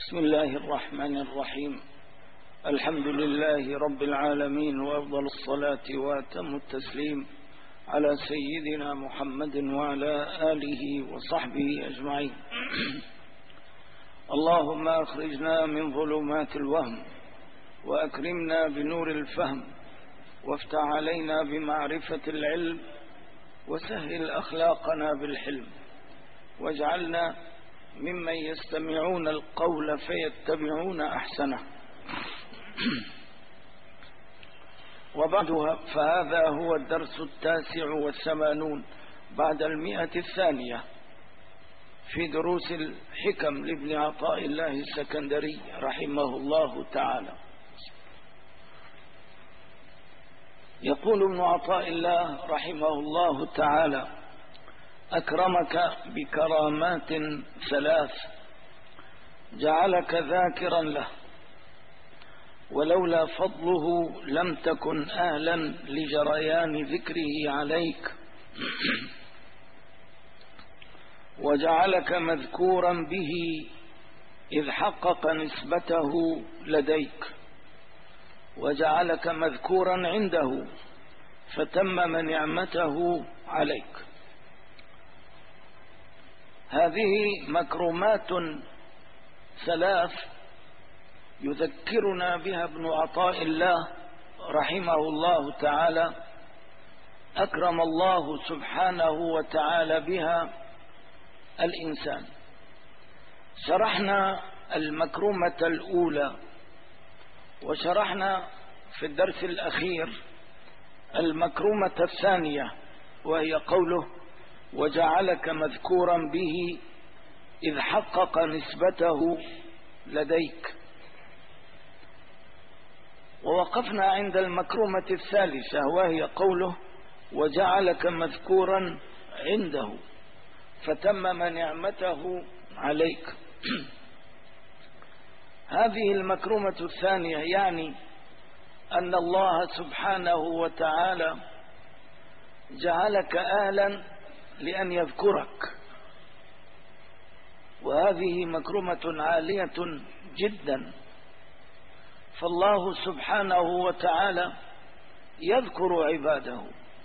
بسم الله الرحمن الرحيم. الحمد لله رب العالمين، وأفضل الصلاة وأتم التسليم على سيدنا محمد وعلى آله وصحبه أجمعين. اللهم أخرجنا من ظلمات الوهم وأكرمنا بنور الفهم، وافتح علينا بمعرفة العلم، وسهل أخلاقنا بالحلم، واجعلنا ممن يستمعون القول فيتبعون أحسنه. وبعدها فهذا هو الدرس 89 بعد 100 في دروس الحكم لابن عطاء الله السكندري رحمه الله تعالى. يقول ابن عطاء الله رحمه الله تعالى: أكرمك بكرامات 3 جعلك ذاكرا له، ولولا فضله لم تكن أهلا لجريان ذكره عليك، وجعلك مذكورا به إذ حقق نسبته لديك، وجعلك مذكورا عنده فتمم نعمته عليك. هذه مكرمات 3 يذكرنا بها ابن عطاء الله رحمه الله تعالى، أكرم الله سبحانه وتعالى بها الإنسان. شرحنا المكرمة الأولى، وشرحنا في الدرس الأخير المكرمة الثانية، وهي قوله: وجعلك مذكورا به إذ حقق نسبته لديك. ووقفنا عند المكرمة الثالثة، وهي قوله: وجعلك مذكورا عنده فتمم نعمته عليك. هذه المكرمة الثانية يعني أن الله سبحانه وتعالى جعلك أهلا لأن يذكرك، وهذه مكرمة عالية جدا. فالله سبحانه وتعالى يذكر عباده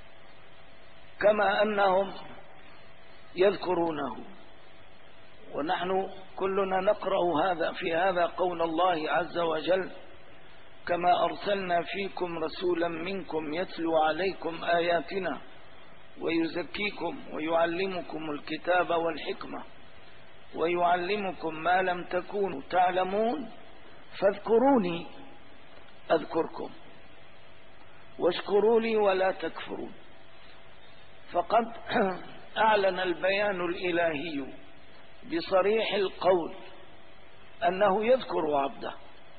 كما أنهم يذكرونه، ونحن كلنا نقرأ هذا في هذا قول الله عز وجل: كما أرسلنا فيكم رسولا منكم يتلو عليكم آياتنا ويزكيكم ويعلمكم الكتاب والحكمة ويعلمكم ما لم تكونوا تعلمون فاذكروني أذكركم واشكروا لي ولا تكفرون. فقد أعلن البيان الإلهي بصريح القول أنه يذكر عبده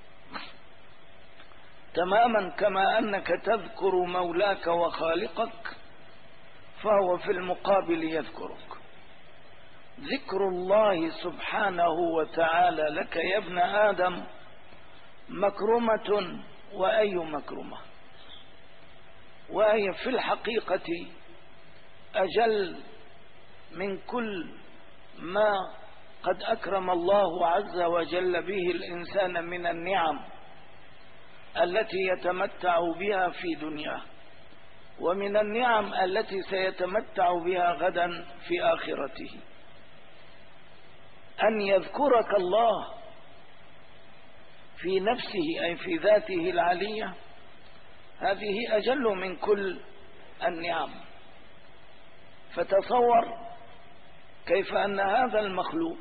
تماما كما أنك تذكر مولاك وخالقك، فهو في المقابل يذكرك. ذكر الله سبحانه وتعالى لك يا ابن آدم مكرمة، وأي مكرمة، وهي في الحقيقة أجل من كل ما قد أكرم الله عز وجل به الإنسان من النعم التي يتمتع بها في دنياه، ومن النعم التي سيتمتع بها غدا في آخرته. أن يذكرك الله في نفسه أي في ذاته العلية، هذه أجل من كل النعم. فتصور كيف أن هذا المخلوق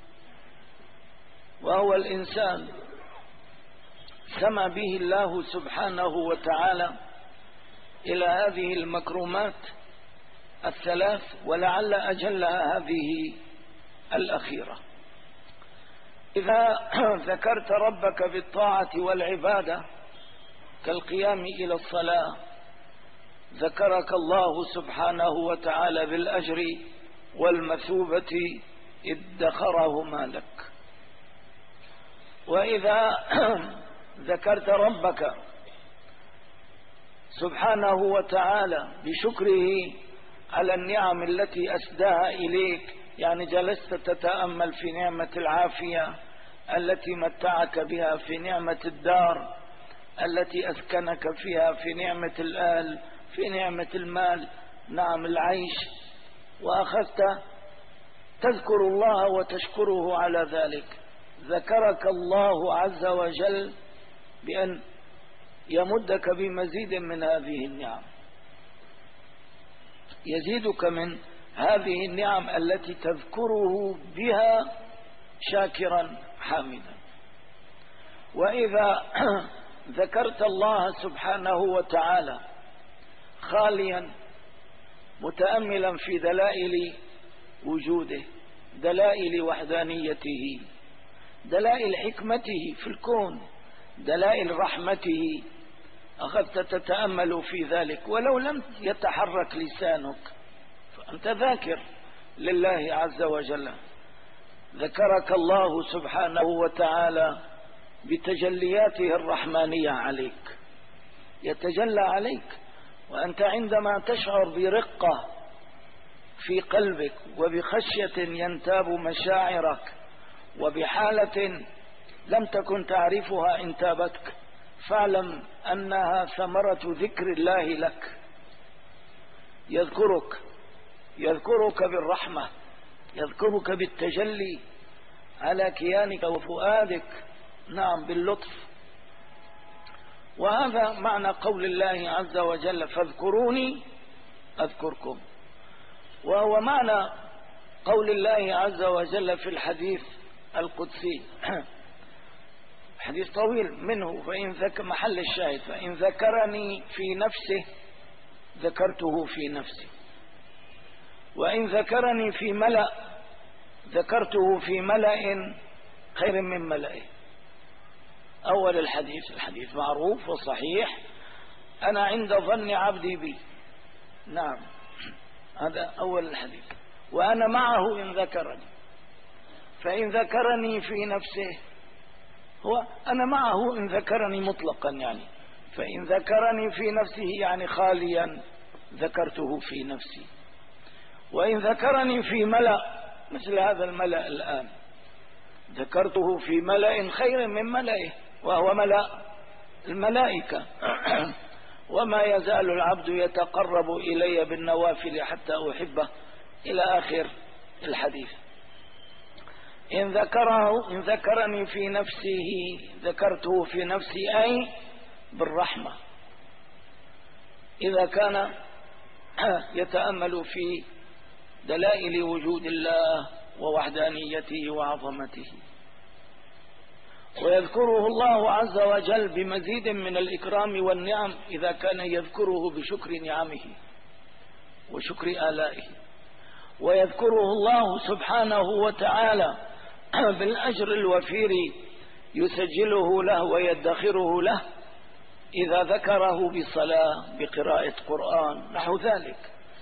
وهو الإنسان سمى به الله سبحانه وتعالى إلى هذه المكرمات 3، ولعل أجلها هذه الأخيرة. إذا ذكرت ربك بالطاعة والعبادة كالقيام إلى الصلاة، ذكرك الله سبحانه وتعالى بالأجر والمثوبة ادخرهما لك. وإذا ذكرت ربك سبحانه وتعالى بشكره على النعم التي أسداها إليك، يعني جلست تتأمل في نعمة العافية، التي متعك بها في نعمة الدار، التي أسكنك فيها في نعمة الآل، في نعمة المال، نعم العيش، وأخذت تذكر الله وتشكره على ذلك. ذكرك الله عز وجل بأن يمدك بمزيد من هذه النعم، يزيدك من هذه النعم التي تذكره بها شاكرا حامدا. وإذا ذكرت الله سبحانه وتعالى خاليا متأملا في دلائل وجوده، دلائل وحدانيته، دلائل حكمته في الكون، دلائل رحمته، أخذت تتأمل في ذلك ولو لم يتحرك لسانك فأنت ذاكر لله عز وجل. ذكرك الله سبحانه وتعالى بتجلياته الرحمانية عليك، يتجلى عليك وأنت عندما تشعر برقة في قلبك وبخشية ينتاب مشاعرك وبحالة لم تكن تعرفها انتابتك، فاعلم أنها ثمرة ذكر الله لك. يذكرك بالرحمة، يذكرك بالتجلي على كيانك وفؤادك، نعم باللطف. وهذا معنى قول الله عز وجل فاذكروني أذكركم، وهو معنى قول الله عز وجل في الحديث القدسي، حديث طويل منه، محل الشاهد فإن ذكرني في نفسه ذكرته في نفسي، وإن ذكرني في ملأ ذكرته في ملأ خير من ملئه. أول الحديث معروف وصحيح، أنا عند ظن عبدي بي، نعم هذا أول الحديث. وأنا معه إن ذكرني، فإن ذكرني في نفسه، هو أنا معه إن ذكرني مطلقا يعني، فإن ذكرني في نفسه يعني خاليا ذكرته في نفسي، وإن ذكرني في ملأ مثل هذا الملأ الآن ذكرته في ملأ خير من ملئه، وهو ملأ الملائكة. وما يزال العبد يتقرب إلي بالنوافل حتى أحبه إلى آخر الحديث. إن ذكرني في نفسه ذكرته في نفسي، أي بالرحمة. إذا كان يتأمل في دلائل وجود الله ووحدانيته وعظمته، ويذكره الله عز وجل بمزيد من الإكرام والنعم إذا كان يذكره بشكر نعمه وشكر آلائه، ويذكره الله سبحانه وتعالى بالأجر الوفير يسجله له ويدخره له إذا ذكره بصلاة بقراءة قرآن نحو ذلك.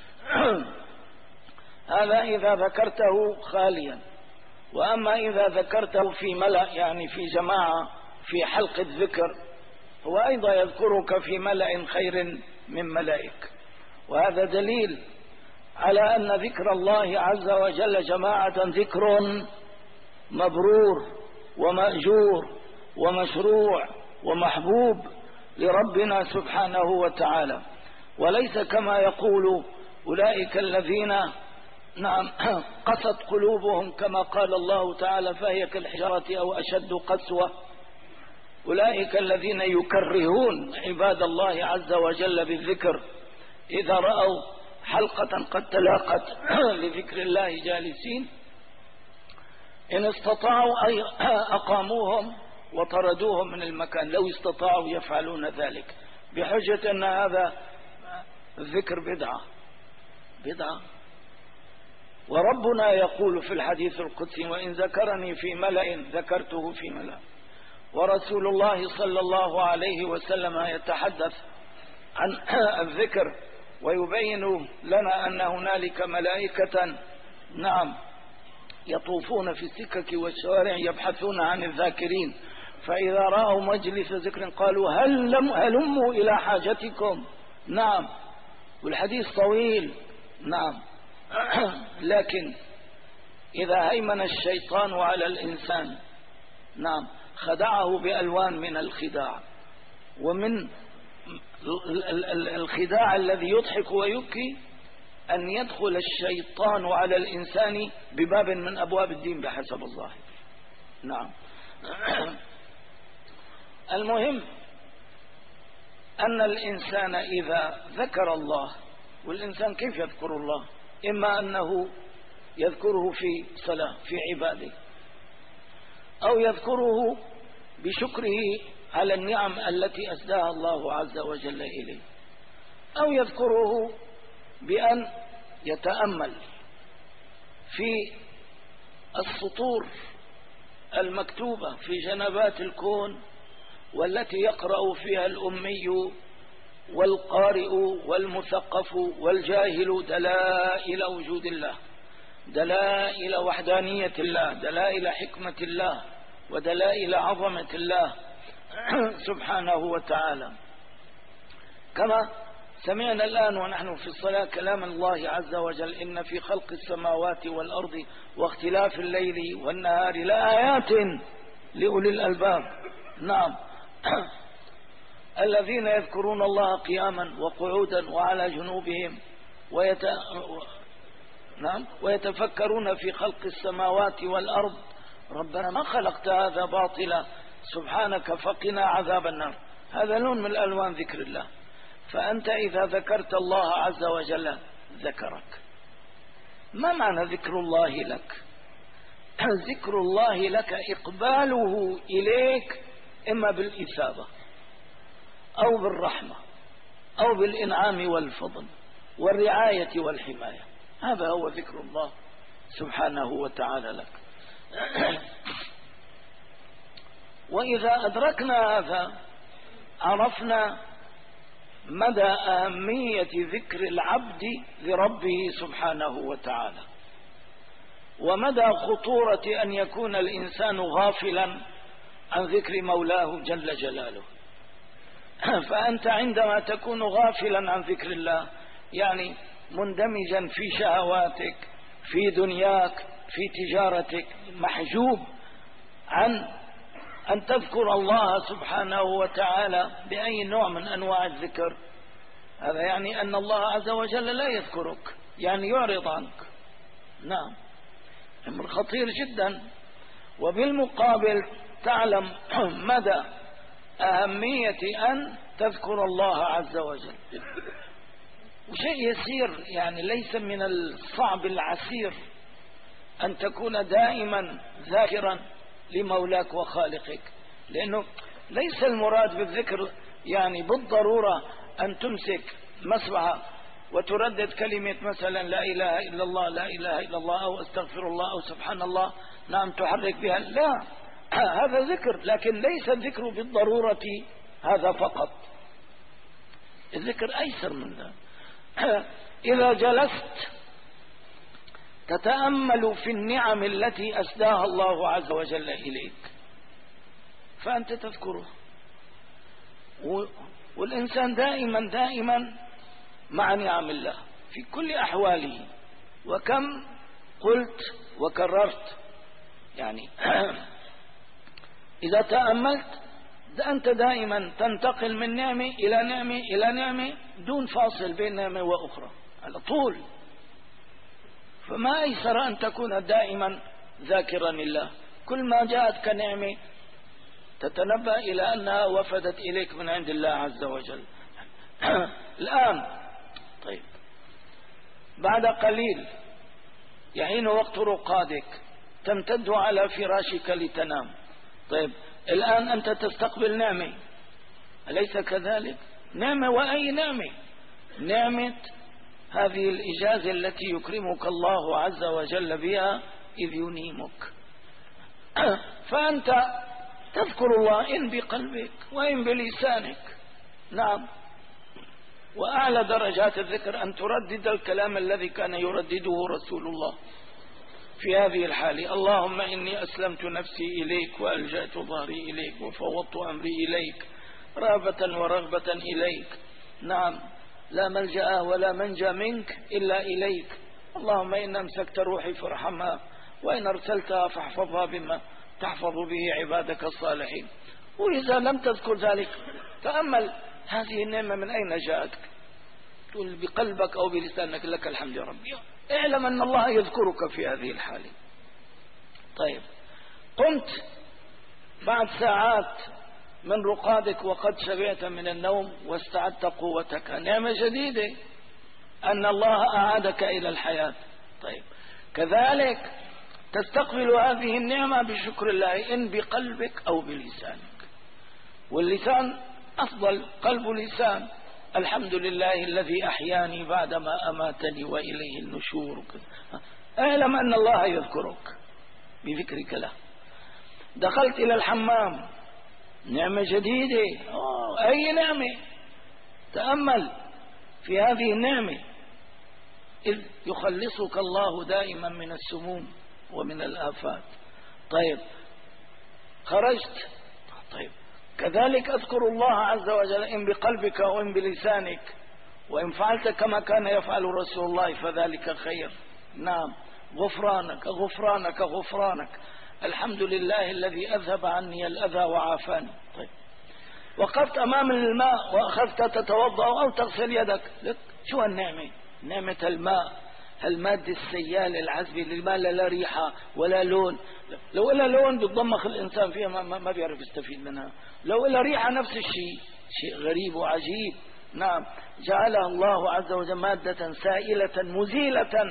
هذا إذا ذكرته خاليا. وأما إذا ذكرته في ملأ يعني في جماعة في حلقة ذكر، هو أيضا يذكرك في ملأ خير من ملائك. وهذا دليل على أن ذكر الله عز وجل جماعة ذكر مبرور ومأجور ومشروع ومحبوب لربنا سبحانه وتعالى، وليس كما يقول أولئك الذين نعم قست قلوبهم كما قال الله تعالى فهي كالحجارة أو أشد قسوة. أولئك الذين يكرهون عباد الله عز وجل بالذكر، إذا رأوا حلقة قد تلاقت لذكر الله جالسين إن استطاعوا أي أقاموهم وطردوهم من المكان، لو استطاعوا يفعلون ذلك بحجة أن هذا الذكر بدعة. وربنا يقول في الحديث القدسي وإن ذكرني في ملأ ذكرته في ملأ. ورسول الله صلى الله عليه وسلم يتحدث عن الذكر ويبين لنا أن هنالك ملائكة نعم يطوفون في السكك والشوارع يبحثون عن الذاكرين، فإذا رأوا مجلس ذكر قالوا هلموا إلى حاجتكم. نعم، والحديث طويل. نعم، لكن إذا هيمن الشيطان على الإنسان نعم، خدعه بألوان من الخداع، ومن الخداع الذي يضحك ويبكي أن يدخل الشيطان على الإنسان بباب من أبواب الدين بحسب الظاهر. نعم. المهم أن الإنسان إذا ذكر الله، والإنسان كيف يذكر الله؟ إما أنه يذكره في صلاة في عباده، أو يذكره بشكره على النعم التي أسداها الله عز وجل إليه، أو يذكره بأن يتأمل في السطور المكتوبة في جنبات الكون، والتي يقرأ فيها الأمي والقارئ والمثقف والجاهل دلائل وجود الله، دلائل وحدانية الله، دلائل حكمة الله، ودلائل عظمة الله سبحانه وتعالى. كما سمعنا الآن ونحن في الصلاة كلام الله عز وجل: إن في خلق السماوات والأرض واختلاف الليل والنهار لآيات لأولي الألباب. نعم. الذين يذكرون الله قياما وقعودا وعلى جنوبهم ويتفكرون في خلق السماوات والأرض ربنا ما خلقت هذا باطلا سبحانك فقنا عذاب النار. هذا لون من ألوان ذكر الله. فأنت إذا ذكرت الله عز وجل ذكرك. ما معنى ذكر الله لك؟ ذكر الله لك إقباله إليك إما بالإثابة أو بالرحمة أو بالإنعام والفضل والرعاية والحماية. هذا هو ذكر الله سبحانه وتعالى لك. وإذا أدركنا هذا عرفنا مدى أهمية ذكر العبد لربه سبحانه وتعالى، ومدى خطورة أن يكون الإنسان غافلا عن ذكر مولاه جل جلاله. فأنت عندما تكون غافلا عن ذكر الله، يعني مندمجا في شهواتك، في دنياك، في تجارتك، محجوب عن أن تذكر الله سبحانه وتعالى بأي نوع من أنواع الذكر، هذا يعني أن الله عز وجل لا يذكرك، يعني يعرض عنك. نعم، أمر خطير جدا. وبالمقابل تعلم مدى أهمية أن تذكر الله عز وجل. وشيء يسير، يعني ليس من الصعب العسير أن تكون دائما ذاكرا لمولاك وخالقك، لأنه ليس المراد بالذكر يعني بالضرورة أن تمسك مسبحة وتردد كلمة مثلا لا إله إلا الله، لا إله إلا الله، أو أستغفر الله، أو سبحان الله، نعم تحرك بها. لا، هذا ذكر، لكن ليس الذكر بالضرورة هذا فقط. الذكر أيسر من ذلك. إذا جلست تتأمل في النعم التي أسداها الله عز وجل إليك فأنت تذكره. والإنسان دائما مع نعم الله في كل أحواله. وكم قلت وكررت، يعني إذا تأملت أنت دائما تنتقل من نعمة إلى نعمة إلى نعمة دون فاصل بين نعمة وأخرى على طول. فما أيسر أن تكون دائما ذاكرا لله. كل ما جاءتك نعمة تتنبأ إلى أنها وفدت إليك من عند الله عز وجل. الآن طيب، بعد قليل يحين وقت رقادك، تمتد على فراشك لتنام. طيب الآن أنت تستقبل نعمة، أليس كذلك؟ نعمة، وأي نعمة؟ نعمة هذه الإجازة التي يكرمك الله عز وجل بها إذ ينيمك. فأنت تذكر الله إن بقلبك وإن بلسانك. نعم. وأعلى درجات الذكر أن تردد الكلام الذي كان يردده رسول الله في هذه الحالة: اللهم إني أسلمت نفسي إليك وألجأت ظهري إليك وفوضت أمري إليك رغبة ورغبة إليك. نعم، لا ملجأ ولا منجى منك إلا إليك. اللهم إن أمسكت روحي فارحمها، وإن أرسلتها فاحفظها بما تحفظ به عبادك الصالحين. وإذا لم تذكر ذلك تأمل هذه النعمة من أين جاءتك، تقول بقلبك أو بلسانك لك الحمد يا ربي، اعلم أن الله يذكرك في هذه الحالة. طيب، قمت بعد ساعات من رقادك وقد شبعت من النوم واستعدت قوتك، نعمة جديدة أن الله أعادك إلى الحياة. طيب، كذلك تستقبل هذه النعمة بشكر الله إن بقلبك أو بلسانك، واللسان أفضل، قلب لسان، الحمد لله الذي أحياني بعدما أماتني وإليه النشور. اعلم أن الله يذكرك بذكرك له. دخلت إلى الحمام، نعمة جديدة. أي نعمة؟ تأمل في هذه النعمة، إذ يخلصك الله دائما من السموم ومن الآفات. طيب، خرجت. طيب، كذلك أذكر الله عز وجل إن بقلبك وإن بلسانك، وإن فعلت كما كان يفعل رسول الله فذلك خير. نعم، غفرانك غفرانك غفرانك، الحمد لله الذي أذهب عني الأذى وعافاني. طيب، وقفت أمام الماء وأخذت تتوضأ أو تغسل يدك، شو النعمة؟ نعمة الماء، المادة السيالة العذبة اللي ما لا ريحة ولا لون. لو إلا لون بتضمخ الإنسان فيها ما بيعرف يستفيد منها، لو إلا ريحة نفس الشيء، شيء غريب وعجيب. نعم، جعلها الله عز وجل مادة سائلة مزيلة،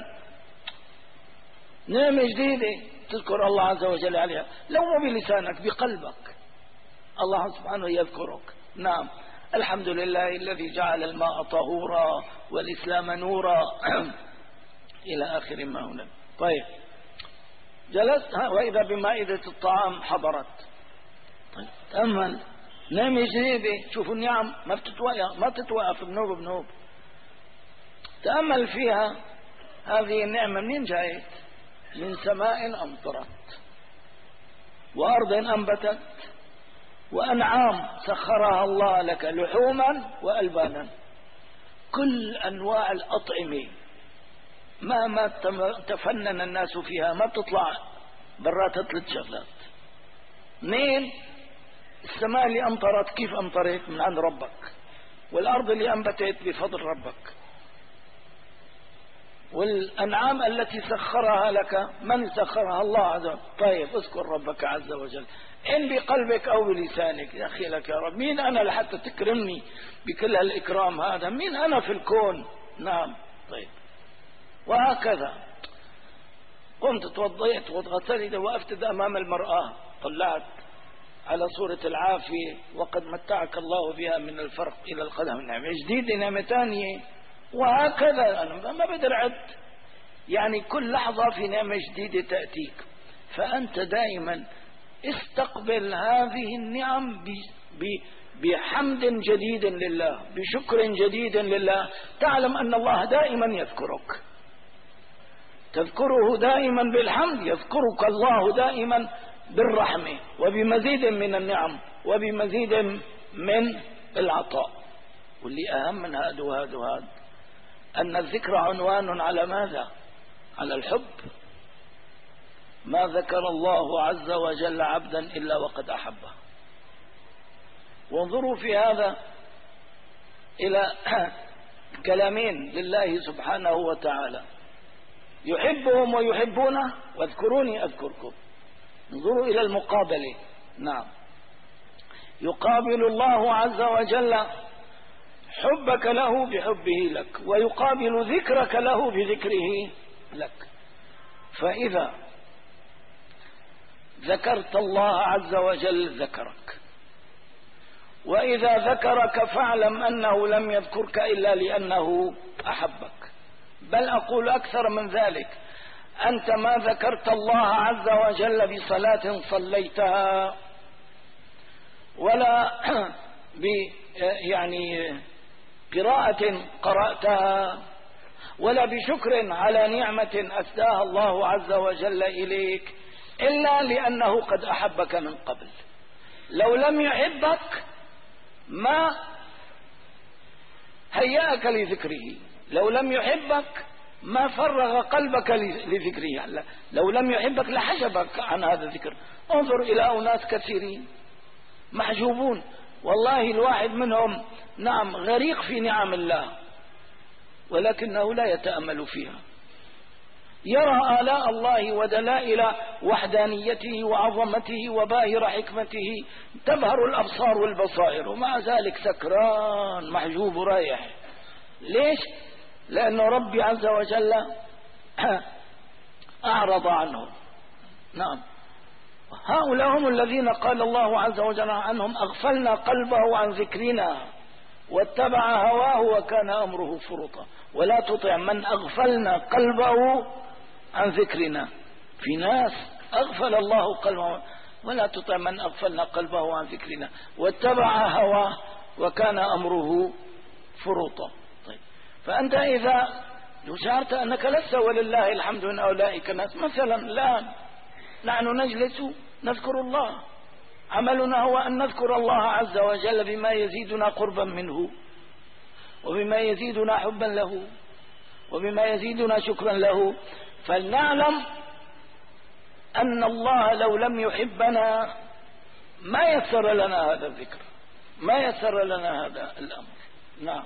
نعمة جديدة تذكر الله عز وجل عليها، لو مو بلسانك بقلبك الله سبحانه يذكرك. نعم، الحمد لله الذي جعل الماء طهورا والإسلام نورا إلى آخر ما هنا. طيب، جلست وإذا بمائدة الطعام حضرت. طيب، تأمل، نعمة جديدة. شوفوا النعم ما تتوقف بنوب. تأمل فيها، هذه النعمة منين جاءت؟ من سماء أمطرت، وأرض أنبتت، وأنعام سخرها الله لك لحوما وألبانا، كل أنواع الأطعمة ما تفنن الناس فيها، ما تطلع برات 3 شغلات. اثنين، السماء اللي أمطرت، كيف أمطرت؟ من عند ربك، والأرض اللي أنبتت بفضل ربك، والأنعام التي سخرها لك، من سخرها؟ الله عز وجل. طيب، اذكر ربك عز وجل إن بقلبك أو بلسانك. يا أخي لك يا رب، مين أنا لحتى تكرمني بكل هالإكرام هذا؟ مين أنا في الكون؟ نعم. طيب، وهكذا قمت توضيت وغسلت وقفت أمام المرآة، طلعت على صورة العافية وقد متعك الله بها من الفرق إلى القدم، نعمة جديدة، نعمة ثانية، وهكذا. أنا ما بقدر أعد، يعني كل لحظة في نعمة جديدة تأتيك، فأنت دائما استقبل هذه النعم بحمد جديد لله، بشكر جديد لله. تعلم أن الله دائما يذكرك، تذكره دائما بالحمد، يذكرك الله دائما بالرحمة وبمزيد من النعم وبمزيد من العطاء. واللي أهم من هذا أن الذكر عنوان على ماذا؟ على الحب. ما ذكر الله عز وجل عبدا إلا وقد أحبه. وانظروا في هذا إلى كلامين لله سبحانه وتعالى، يحبهم ويحبونه، واذكروني أذكركم. انظروا إلى المقابلة. نعم، يقابل الله عز وجل حبك له بحبه لك، ويقابل ذكرك له بذكره لك. فإذا ذكرت الله عز وجل ذكرك، وإذا ذكرك فاعلم أنه لم يذكرك إلا لأنه أحبك. بل أقول أكثر من ذلك، أنت ما ذكرت الله عز وجل بصلاة صليتها، ولا يعني قراءة قرأتها، ولا بشكر على نعمة أسداها الله عز وجل إليك، إلا لأنه قد أحبك من قبل. لو لم يحبك ما هيأك لذكره، لو لم يحبك ما فرغ قلبك لذكره. لو لم يحبك لحجبك عن هذا الذكر. انظر إلى أناس كثيرين محجوبون، والله الواحد منهم نعم غريق في نعم الله، ولكنه لا يتأمل فيها. يرى آلاء الله ودلائل وحدانيته وعظمته وباهر حكمته تبهر الأبصار والبصائر، ومع ذلك سكران محجوب رايح. ليش؟ لأنه ربي عز وجل أعرض عنه. نعم، هؤلاء هم الذين قال الله عز وجل عنهم أغفلنا قلبه عن ذكرنا واتبع هواه وكان أمره فرطا. ولا تطع من أغفلنا قلبه عن ذكرنا. في ناس أغفل الله قلبه، ولا تطع من أغفلنا قلبه عن ذكرنا واتبع هواه وكان أمره فرطا. طيب، فأنت إذا شعرت أنك لست ولله الحمد من أولئك الناس، مثلا الآن نحن نجلس نذكر الله، عملنا هو أن نذكر الله عز وجل بما يزيدنا قربا منه، وبما يزيدنا حبا له، وبما يزيدنا شكرا له. فلنعلم أن الله لو لم يحبنا ما يسر لنا هذا الذكر، ما يسر لنا هذا الأمر. نعم،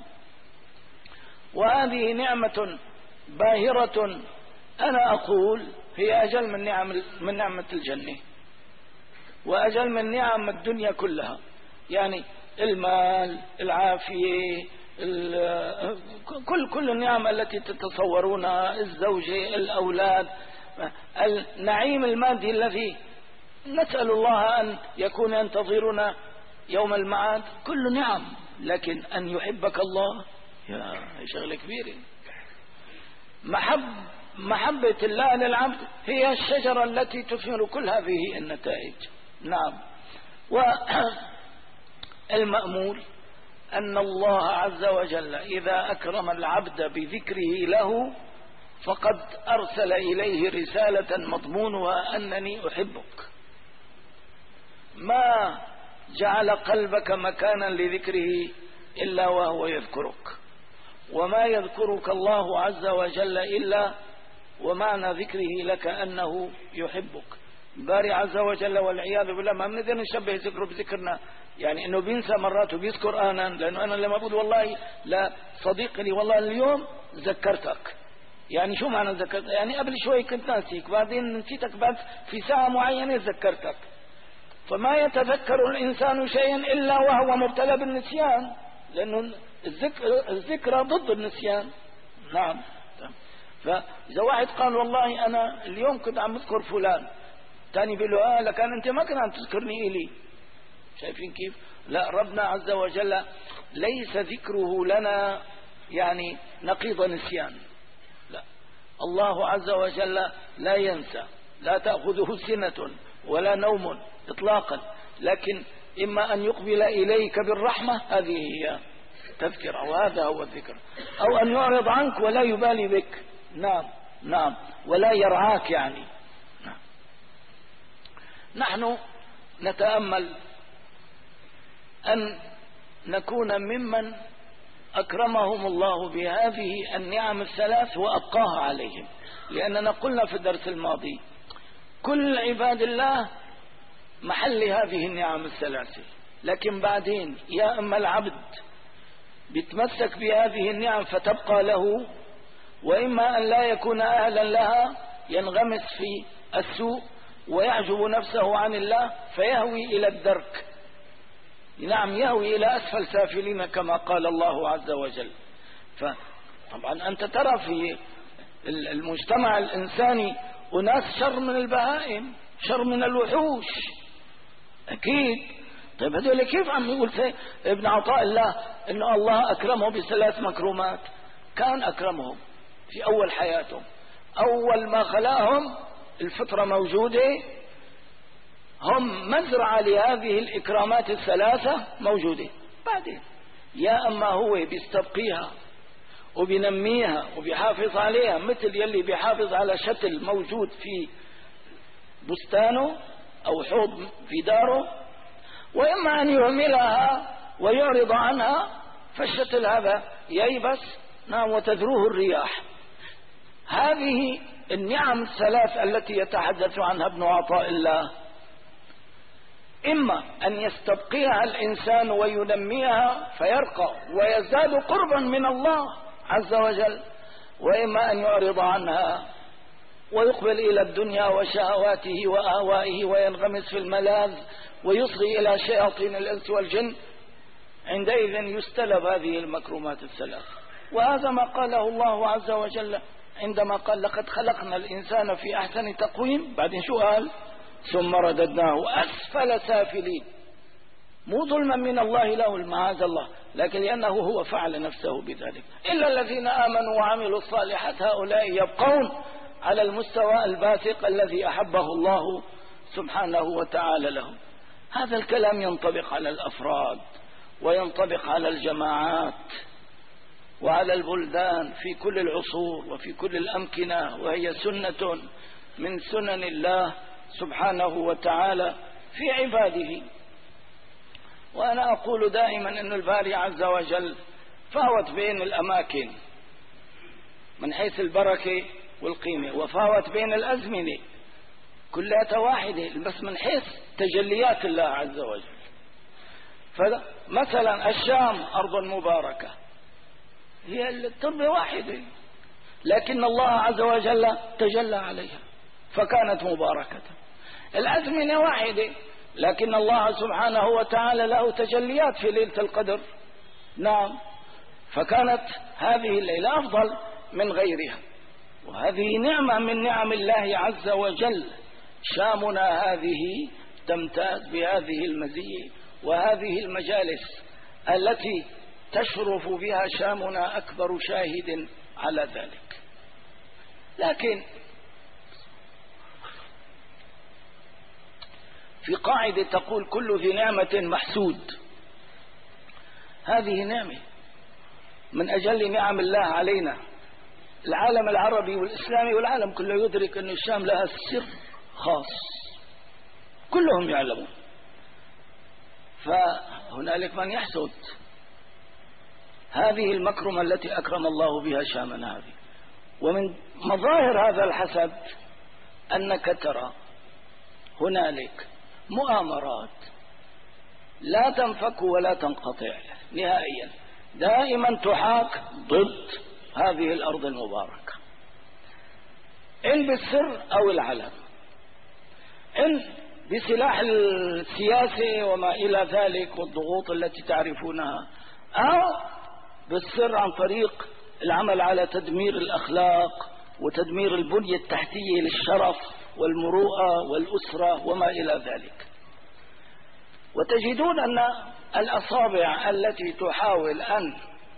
وهذه نعمة باهرة أنا أقول هي أجل من نعمة الجنة، وأجل من نعم الدنيا كلها. يعني المال، العافية، كل النعم التي تتصورونها، الزوجة، الأولاد، النعيم المادي الذي نسأل الله أن يكون ينتظرنا يوم المعاد، كل نعم. لكن أن يحبك الله يا شغلة كبيرة. محبة الله للعبد هي الشجرة التي تثمر كل هذه النتائج. نعم، والمأمول أن الله عز وجل إذا أكرم العبد بذكره له فقد أرسل إليه رسالة مضمونها أنني أحبك. ما جعل قلبك مكانا لذكره إلا وهو يذكرك، وما يذكرك الله عز وجل إلا ومعنى ذكره لك أنه يحبك. باري عز وجل والعياذ بالله ما بنقدر نشبه ذكره بذكرنا، يعني انه بينسى مرات وبيذكر انا، لانه انا لما بقول والله لا صديق لي والله اليوم ذكرتك، يعني شو معنى ذكرت؟ يعني قبل شوي كنت ناسيك، بعدين نسيتك بعد في ساعة معينة ذكرتك. فما يتذكر الإنسان شيئا إلا وهو مبتلى بالنسيان، لأنه الذكرى ضد النسيان. نعم، فإذا واحد قال والله أنا اليوم كنت عم أذكر فلان، تاني بيقول له لكن أنت ما كنت عم تذكرني إلي. شايفين كيف؟ لا، ربنا عز وجل ليس ذكره لنا يعني نقيض نسيان، لا، الله عز وجل لا ينسى، لا تأخذه سنة ولا نوم إطلاقا، لكن إما أن يقبل إليك بالرحمة، هذه هي تذكرة وهذا هو الذكر، أو أن يعرض عنك ولا يبالي بك. نعم نعم، ولا يرعاك يعني. نعم. نحن نتأمل أن نكون ممن أكرمهم الله بهذه النعم الثلاث وأبقاها عليهم، لأننا قلنا في الدرس الماضي كل عباد الله محل هذه النعم الثلاثة، لكن بعدين يا أما العبد بيتمسك بهذه النعم فتبقى له، وإما أن لا يكون أهلا لها ينغمس في السوء ويعجب نفسه عن الله فيهوي إلى الدرك. نعم، يهوي إلى أسفل سافلين كما قال الله عز وجل. فطبعا أنت ترى في المجتمع الإنساني أناس شر من البهائم، شر من الوحوش، أكيد. طيب هذول كيف عم يقول ابن عطاء الله إنه الله أكرمه بثلاث مكرومات؟ كان أكرمهم في أول حياتهم، أول ما خلاهم الفطرة موجودة، هم مزرعة لهذه الإكرامات الثلاثة موجودة. بعدين يا أما هو بيستبقيها وبينميها وبيحافظ عليها، مثل يلي بيحافظ على شتل موجود في بستانه أو حوض في داره، وإما أن يهملها ويعرض عنها فالشتل هذا ييبس. نعم، وتذروه الرياح. هذه النعم الثلاث التي يتحدث عنها ابن عطاء الله إما أن يستبقيها الإنسان وينميها فيرقى ويزداد قربا من الله عز وجل، وإما أن يعرض عنها ويقبل إلى الدنيا وشهواته وأهوائه وينغمس في الملاذ ويصغي إلى شياطين الإنس والجن. عندئذ يستلب هذه المكرمات الثلاث. وهذا ما قاله الله عز وجل عندما قال لقد خلقنا الإنسان في أحسن تقويم. بعدين شو قال؟ ثم رددناه أسفل سافلين. مو ظلما من الله له معاذ الله، لكن لأنه هو فعل نفسه بذلك. إلا الذين آمنوا وعملوا الصالحات هؤلاء يبقون على المستوى الباثق الذي أحبه الله سبحانه وتعالى لهم. هذا الكلام ينطبق على الأفراد وينطبق على الجماعات وعلى البلدان في كل العصور وفي كل الأمكنة، وهي سنة من سنن الله سبحانه وتعالى في عباده. وأنا أقول دائما أن الباري عز وجل فاوت بين الأماكن من حيث البركة والقيمة، وفاوت بين الأزمنة كلها واحدة، بس من حيث تجليات الله عز وجل. فمثلا الشام أرض مباركة، هي التربة واحدة، لكن الله عز وجل تجلى عليها فكانت مباركة. الأزمنة واحدة، لكن الله سبحانه وتعالى له تجليات في ليلة القدر. نعم، فكانت هذه الليلة أفضل من غيرها، وهذه نعمة من نعم الله عز وجل. شامنا هذه تمتاز بهذه المزية، وهذه المجالس التي تشرف بها شامنا أكبر شاهد على ذلك. لكن في قاعدة تقول كل ذي نعمة محسود. هذه نعمة من أجل نعم الله علينا. العالم العربي والإسلامي والعالم كله يدرك أن الشام لها سر خاص، كلهم يعلمون. فهنالك من يحسد هذه المكرمة التي أكرم الله بها شامنا هذه. ومن مظاهر هذا الحسد أنك ترى هنالك مؤامرات لا تنفك ولا تنقطع نهائيا، دائما تحاك ضد هذه الأرض المباركة، إن بالسر أو العلن، إن بسلاح السياسة وما إلى ذلك والضغوط التي تعرفونها، أو بالسر عن طريق العمل على تدمير الأخلاق وتدمير البنية التحتية للشرف والمروءة والأسرة وما إلى ذلك. وتجدون أن الأصابع التي تحاول أن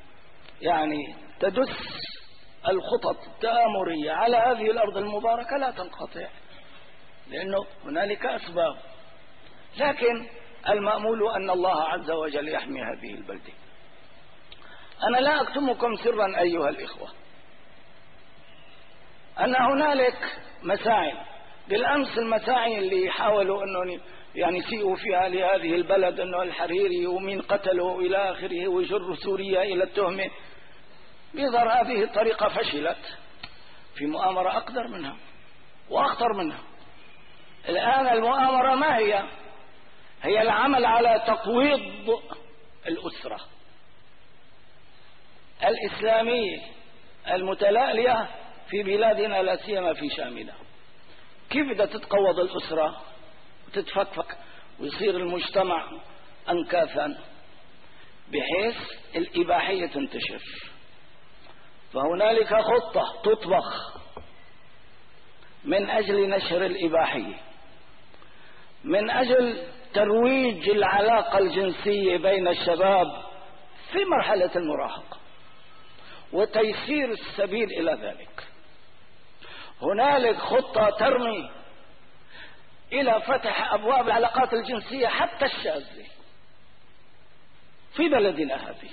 تدس الخطط التآمرية على هذه الأرض المباركة لا تنقطع، لأنه هنالك أسباب. لكن المأمول أن الله عز وجل يحمي هذه البلدة. أنا لا أكتمكم سرا أيها الإخوة أن هنالك مساعي، بالأمس المساعي اللي حاولوا أنه يسيئوا فيها لهذه البلد، أنه الحريري ومين قتله إلى آخره ويجر سوريا إلى التهمة، بيظهر هذه الطريقة فشلت في مؤامرة أقدر منها وأخطر منها. الآن المؤامرة ما هي العمل على تقويض الأسرة الإسلامية المتلألئة في بلادنا لا سيما في شامنا. كيف بدها تتقوض الأسرة وتتفكفك ويصير المجتمع أنكاثا بحيث الإباحية تنتشر؟ فهنالك خطة تطبخ من أجل نشر الإباحية، من أجل ترويج العلاقة الجنسية بين الشباب في مرحلة المراهقة وتيسير السبيل إلى ذلك. هنالك خطة ترمي إلى فتح أبواب العلاقات الجنسية حتى الشاذة في بلدنا هذه.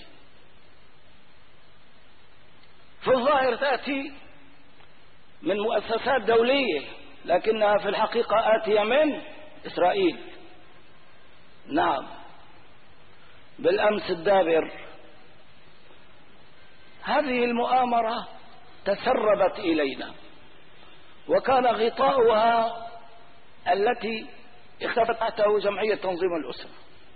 في الظاهر تأتي من مؤسسات دولية، لكنها في الحقيقة آتية من إسرائيل. نعم، بالأمس الدابر هذه المؤامرة تسربت إلينا، وكان غطاؤها التي اختفت تحته جمعية تنظيم الأسرة.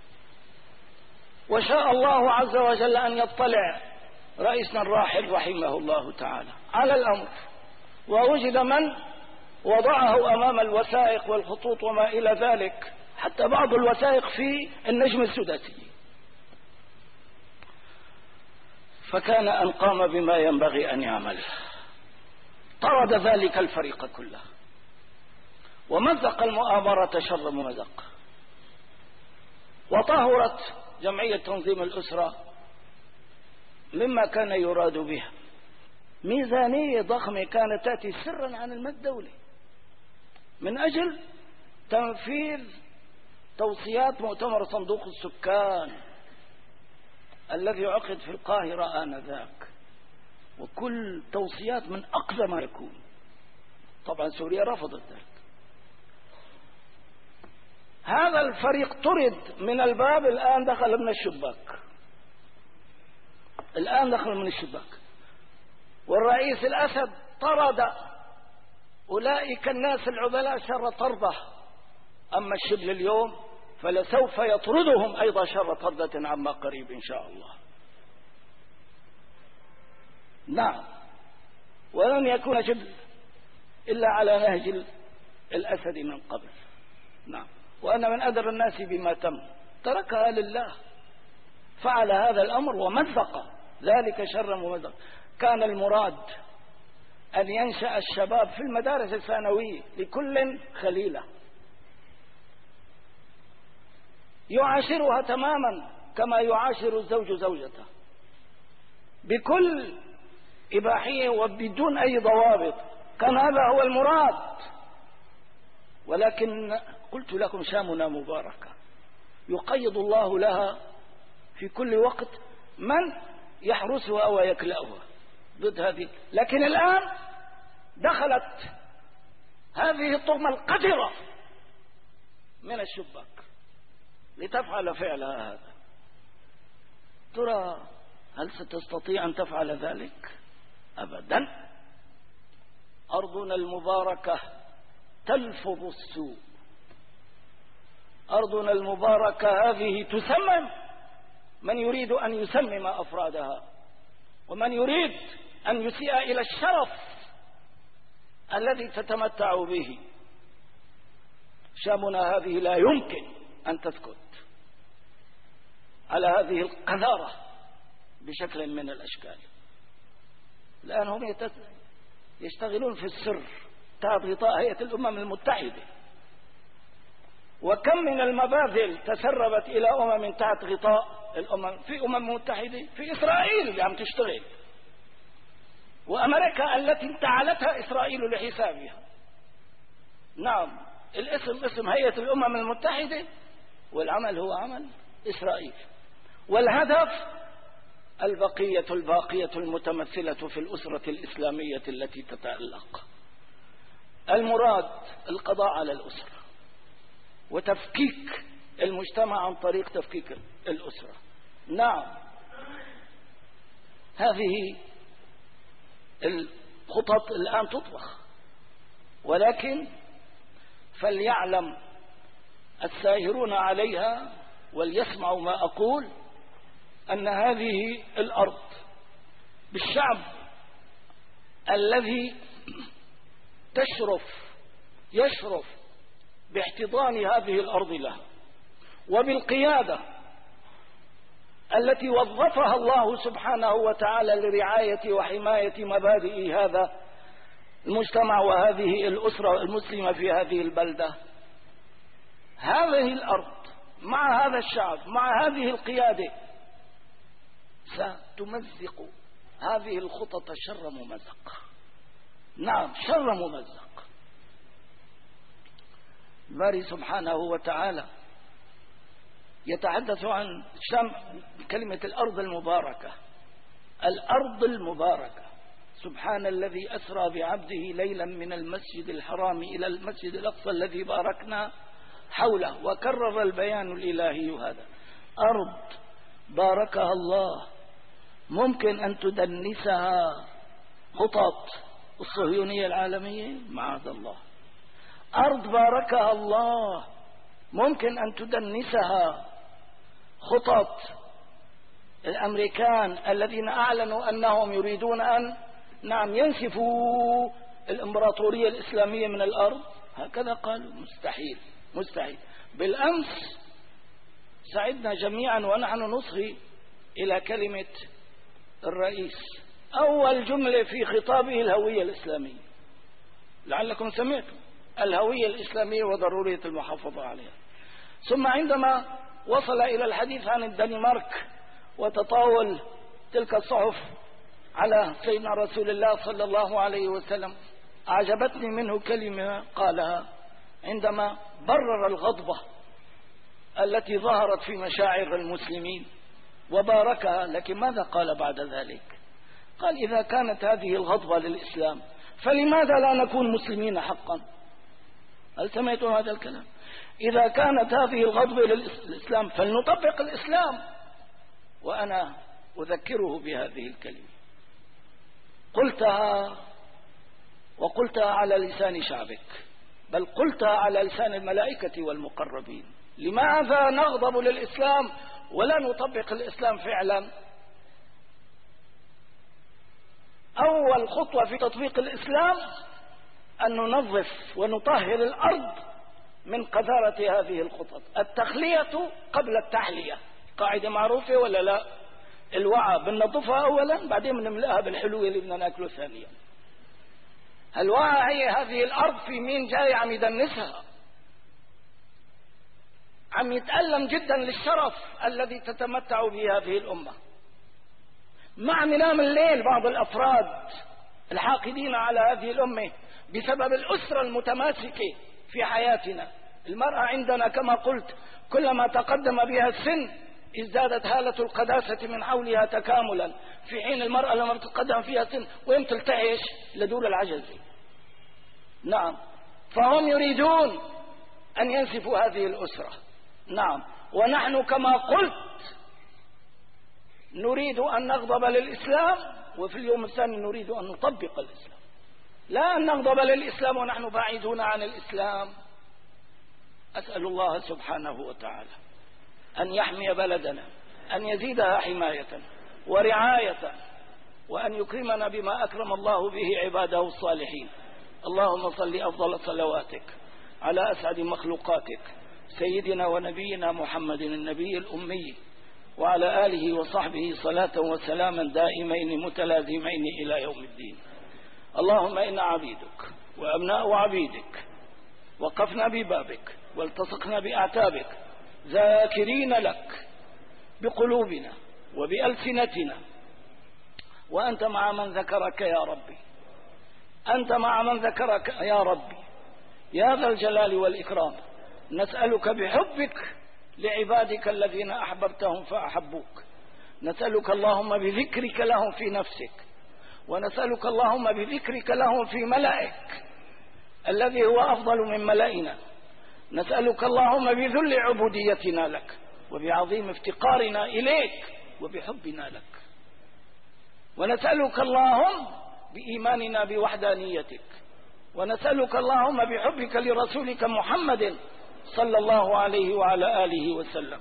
وشاء الله عز وجل أن يطلع رئيسنا الراحل رحمه الله تعالى على الأمر، ووجد من وضعه أمام الوثائق والخطوط وما إلى ذلك، حتى بعض الوثائق في النجم السداسي. فكان أن قام بما ينبغي أن يعمل، طرد ذلك الفريق كله ومزق المؤامرة شر ممزق، وطهرت جمعية تنظيم الأسرة مما كان يراد بها. ميزانية ضخمة كانت تأتي سرا عن المد الدولي من أجل تنفيذ توصيات مؤتمر صندوق السكان الذي عقد في القاهرة آنذاك، وكل توصيات من أقصى ما يكون. طبعا سوريا رفضت ذلك. هذا الفريق طرد من الباب، الآن دخل من الشباك، الآن دخل من الشباك. والرئيس الأسد طرد أولئك الناس العبلاء شر طرده، أما الشبل اليوم فلسوف يطردهم أيضا شر طردة عما قريب إن شاء الله. نعم، ولن يكون شبل إلا على نهج الأسد من قبل. نعم، وأنا من أدر الناس بما تم، تركها لله، فعل هذا الأمر ومزق ذلك شر ممزق. كان المراد أن ينشأ الشباب في المدارس الثانوية لكل خليلة يعاشرها تماما كما يعاشر الزوج زوجته، بكل إباحية وبدون أي ضوابط. كان هذا هو المراد. ولكن قلت لكم شامنا مباركة، يقيض الله لها في كل وقت من يحرسها ويكلأها ضد هذه. لكن الآن دخلت هذه الطغمة القذرة من الشباك لتفعل فعلها هذا. ترى هل ستستطيع أن تفعل ذلك؟ أبدا. أرضنا المباركة تلفظ السوء، أرضنا المباركة هذه تسمم من يريد أن يسمم أفرادها، ومن يريد أن يسيء إلى الشرف الذي تتمتع به. شامنا هذه لا يمكن أن تسكت على هذه القذارة بشكل من الأشكال. الآن هم يشتغلون في السر تحت غطاء هيئة الأمم المتحدة، وكم من المباذل تسربت إلى أمم تحت غطاء الأمم، في أمم متحدة، في إسرائيل اللي عم تشتغل، وأمريكا التي انتعلتها إسرائيل لحسابها. نعم، الاسم اسم هيئة الأمم المتحدة والعمل هو عمل إسرائيل، والهدف البقية الباقية المتمثلة في الأسرة الإسلامية التي تتألق. المراد القضاء على الأسرة وتفكيك المجتمع عن طريق تفكيك الأسرة. نعم، هذه الخطط الآن تطبخ، ولكن فليعلم الساهرون عليها وليسمعوا ما أقول أن هذه الأرض بالشعب الذي يشرف باحتضان هذه الأرض لها، وبالقيادة التي وظفها الله سبحانه وتعالى لرعاية وحماية مبادئ هذا المجتمع وهذه الأسرة المسلمة في هذه البلدة. هذه الأرض مع هذا الشعب مع هذه القيادة ستمزق هذه الخطط شر ممزق. نعم، شر ممزق. الباري سبحانه وتعالى يتحدث عن كلمة الأرض المباركة. الأرض المباركة، سبحان الذي أسرى بعبده ليلا من المسجد الحرام إلى المسجد الأقصى الذي باركنا حوله، وكرر البيان الإلهي هذا. أرض باركها الله ممكن أن تدنسها خطط الصهيونية العالمية معاذ الله. أرض باركها الله ممكن أن تدنسها خطط الأمريكان الذين أعلنوا أنهم يريدون أن ينسفوا الإمبراطورية الإسلامية من الأرض. هكذا قالوا. مستحيل مستحيل. بالأمس سعدنا جميعا ونحن نصغي إلى كلمة الرئيس، أول جملة في خطابه الهوية الإسلامية، لعلكم سمعتم، الهوية الإسلامية وضرورية المحافظة عليها. ثم عندما وصل إلى الحديث عن الدنمارك وتطاول تلك الصحف على سيدنا رسول الله صلى الله عليه وسلم، أعجبتني منه كلمة قالها عندما برر الغضبة التي ظهرت في مشاعر المسلمين وباركها. لكن ماذا قال بعد ذلك؟ قال: إذا كانت هذه الغضبة للإسلام فلماذا لا نكون مسلمين حقا؟ هل سمعتم هذا الكلام؟ إذا كانت هذه الغضبة للإسلام فلنطبق الإسلام. وأنا أذكره بهذه الكلمة، قلتها وقلتها على لسان شعبك، بل قلتها على لسان الملائكة والمقربين. لماذا نغضب للإسلام ولا نطبق الإسلام فعلا؟ أول خطوة في تطبيق الإسلام أن ننظف ونطهر الأرض من قذارة هذه الخطط. التخلية قبل التحلية، قاعدة معروفة ولا لا؟ الوعاء بننظفها أولا، بعدين بنملأها بالحلو اللي بدنا ناكله ثانيا. الوعاء هي هذه الأرض، في مين جاي عم يدنسها، عم يتألم جدا للشرف الذي تتمتع به هذه الأمة. ما عم ينام الليل بعض الأفراد الحاقدين على هذه الأمة بسبب الأسرة المتماسكة في حياتنا. المرأة عندنا كما قلت كلما تقدم بها السن ازدادت هالة القداسة من حولها تكاملا، في حين المرأة لما تتقدم فيها السن وين تلتعش لدور العجز. نعم، فهم يريدون أن ينسفوا هذه الأسرة. نعم، ونحن كما قلت نريد أن نغضب للإسلام، وفي اليوم الثاني نريد أن نطبق الإسلام، لا أن نغضب للإسلام ونحن بعيدون عن الإسلام. أسأل الله سبحانه وتعالى أن يحمي بلدنا، أن يزيدها حماية ورعاية، وأن يكرمنا بما أكرم الله به عباده الصالحين. اللهم صل أفضل صلواتك على أسعد مخلوقاتك سيدنا ونبينا محمد النبي الأمي، وعلى آله وصحبه صلاة وسلاما دائمين متلازمين إلى يوم الدين. اللهم إنا عبيدك وأبناء عبيدك، وقفنا ببابك والتصقنا بأعتابك، ذاكرين لك بقلوبنا وبألسنتنا، وأنت مع من ذكرك يا ربي، أنت مع من ذكرك يا ربي يا ذا الجلال والإكرام. نسألك بحبك لعبادك الذين أحببتهم فأحبوك، نسألك اللهم بذكرك لهم في نفسك، ونسألك اللهم بذكرك لهم في ملائك الذي هو أفضل من ملائنا. نسألك اللهم بذل عبوديتنا لك وبعظيم افتقارنا إليك وبحبنا لك، ونسألك اللهم بإيماننا بوحدانيتك، ونسألك اللهم بحبك لرسولك محمد صلى الله عليه وعلى آله وسلم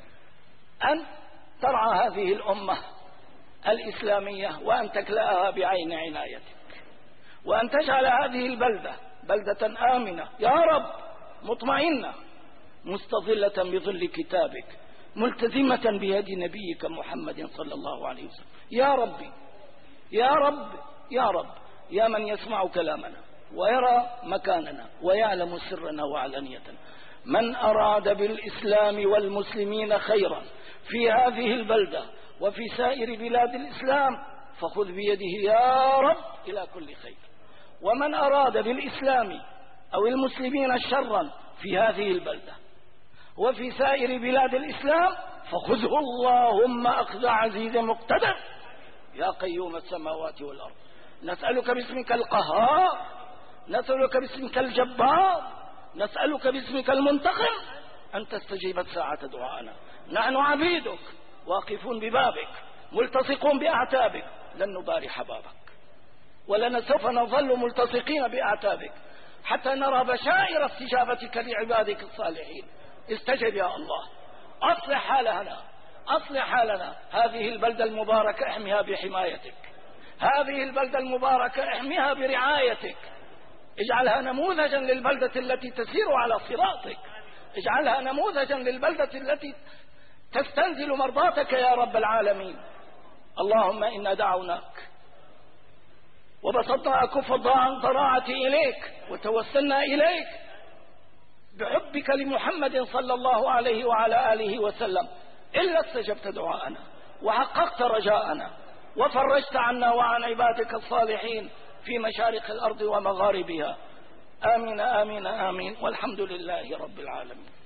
أن ترعى هذه الأمة الإسلامية، وأن تكلأها بعين عنايتك، وأن تجعل هذه البلدة بلدة آمنة يا رب، مطمئنة، مستظلة بظل كتابك، ملتزمة بيد نبيك محمد صلى الله عليه وسلم. يا ربي يا رب يا رب، يا من يسمع كلامنا ويرى مكاننا ويعلم سرنا وعلانيتنا، من أراد بالإسلام والمسلمين خيرا في هذه البلدة وفي سائر بلاد الإسلام فخذ بيده يا رب إلى كل خير، ومن أراد بالإسلام أو المسلمين شرا في هذه البلدة وفي سائر بلاد الإسلام فخذه اللهم أخذ عزيز مقتدر يا قيوم السماوات والأرض. نسألك باسمك القهار، نسألك باسمك الجبار، نسألك باسمك المنتقم أن تستجيب ساعة دعاءنا. نحن عبيدك واقفون ببابك ملتصقون بأعتابك، لن نبارح بابك. ولنا سوف نظل ملتصقين بأعتابك حتى نرى بشائر استجابتك لعبادك الصالحين. استجب يا الله، أصلح حالنا، أصلح حالنا. هذه البلدة المباركة احمها بحمايتك، هذه البلدة المباركة احمها برعايتك، اجعلها نموذجا للبلدة التي تسير على صراطك، اجعلها نموذجا للبلدة التي تستنزل مرضاتك يا رب العالمين. اللهم إنا دعوناك وبسطنا أكف الضراعة إليك وتوسلنا إليك بحبك لمحمد صلى الله عليه وعلى آله وسلم، إلا استجبت دعاءنا وحققت رجاءنا وفرجت عنا وعن عبادك الصالحين في مشارق الأرض ومغاربها. آمين آمين آمين، والحمد لله رب العالمين.